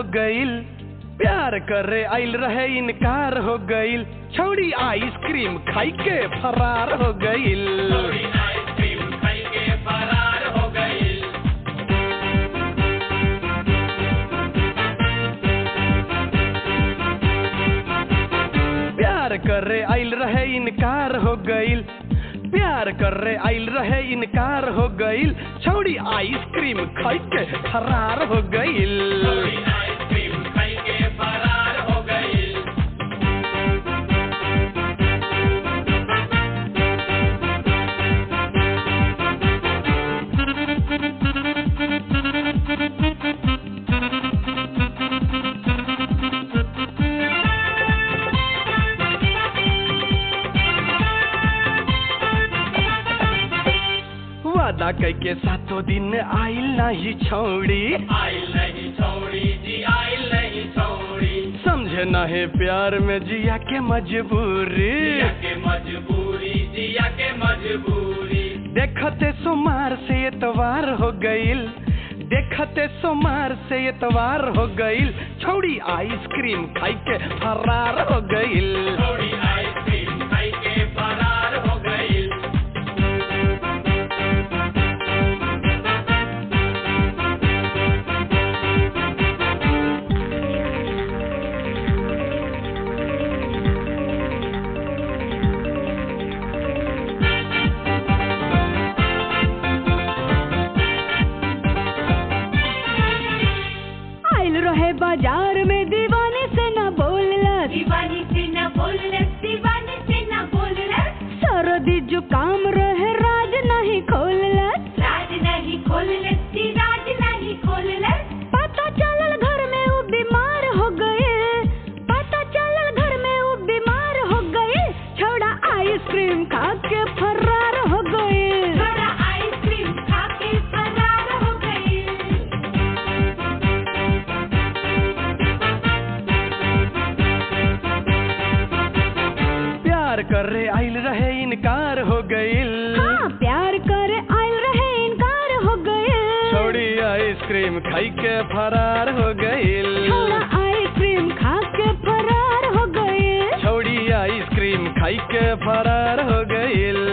गईल, प्यार करे आइल रहे इनकार हो गईल, छौड़ी आइसक्रीम खाई के फरार हो गईल। प्यार करे आइल रहे इनकार हो गईल, प्यार करे आइल रहे इनकार हो गईल, छौड़ी आइसक्रीम खाई के फरार हो गईल। वादा कइके सातों दिन आइल नहीं छौड़ी, जी आइल नहीं छौड़ी। समझे नहीं प्यार में जिया के मजबूरी, जिया के मजबूरी। देखते सोमार से एतवार हो गईल, देखते सोमार से एतवार हो गईल, छौड़ी आइसक्रीम खाई के फरार हो गईल। आइसक्रीम खाई के फरार हो गईल। बाजार में दीवाने से न बोललस, दीवानी से न बोललस, दीवाने से न बोललस। सर्दी जुकाम रहे राज नहीं खोललस, राज नहीं खोललस, राज नहीं खोललस। पता चलल घर में वो बीमार हो गए, पता चलल घर में वो बीमार हो गए, छौड़ा आइसक्रीम खा के फरार हो गए, छौड़ा आइसक्रीम खा के फरार हो गए। प्यार करे आइल रहे इनकार हो गईल, हाँ प्यार करे आइल रहे इनकार हो गईल, छौड़ी आइसक्रीम खाई के फरार हो गईल, छौड़ा आइसक्रीम खा के फरार हो गईल, छौड़ी आइसक्रीम खाई के फरार हो गईल।